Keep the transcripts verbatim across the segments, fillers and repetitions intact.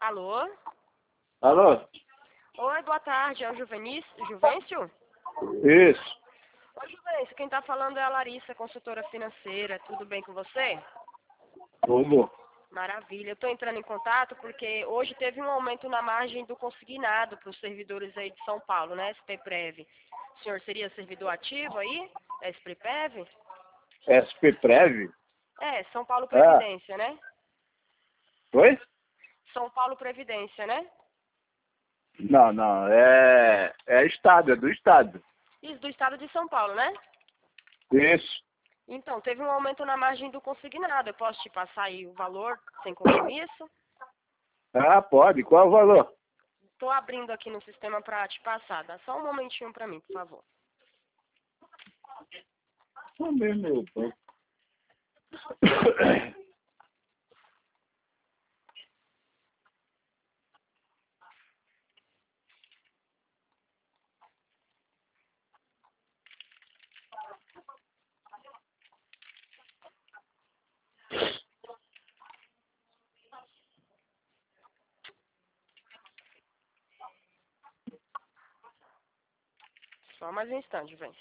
Alô? Alô? Oi, boa tarde. É o Juvenis... Juvencio? Isso. Oi, Juvencio. Quem tá falando é a Larissa, consultora financeira. Tudo bem com você? Tudo. Maravilha. Eu tô entrando em contato porque hoje teve um aumento na margem do consignado para os servidores aí de São Paulo, né? S P Prev. O senhor seria servidor ativo aí? S P Prev? S P Prev? É, São Paulo Ah, Previdência, né? oi? São Paulo Previdência, né? Não, não. É, é Estado, é do Estado. Isso, do estado de São Paulo, né? Isso. Então, teve um aumento na margem do consignado. Eu posso te passar aí o valor sem compromisso? Ah, pode. Qual é o valor? Estou abrindo aqui no sistema para te passar. Dá só um momentinho para mim, por favor. Também, meu pai. Só mais um instante, vem.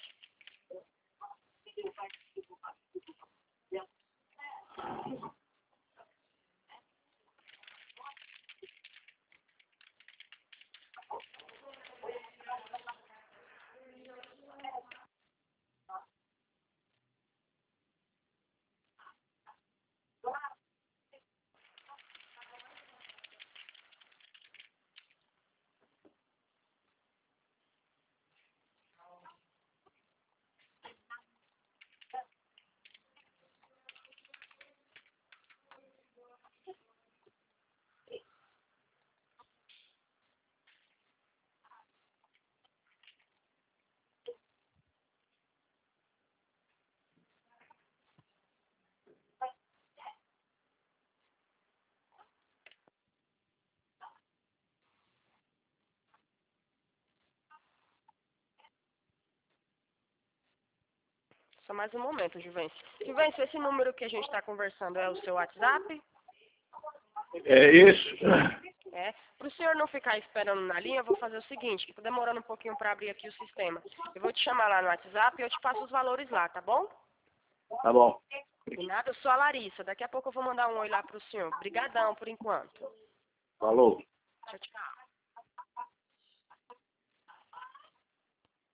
Só mais um momento, Juvencio. Juvencio, esse número que a gente está conversando é o seu WhatsApp? É isso. É. Para o senhor não ficar esperando na linha, eu vou fazer o seguinte, que está demorando um pouquinho para abrir aqui o sistema. Eu vou te chamar lá no WhatsApp e eu te passo os valores lá, tá bom? Tá bom. De nada, eu sou a Larissa. Daqui a pouco eu vou mandar um oi lá para o senhor. Obrigadão por enquanto. Falou. Tchau, tchau.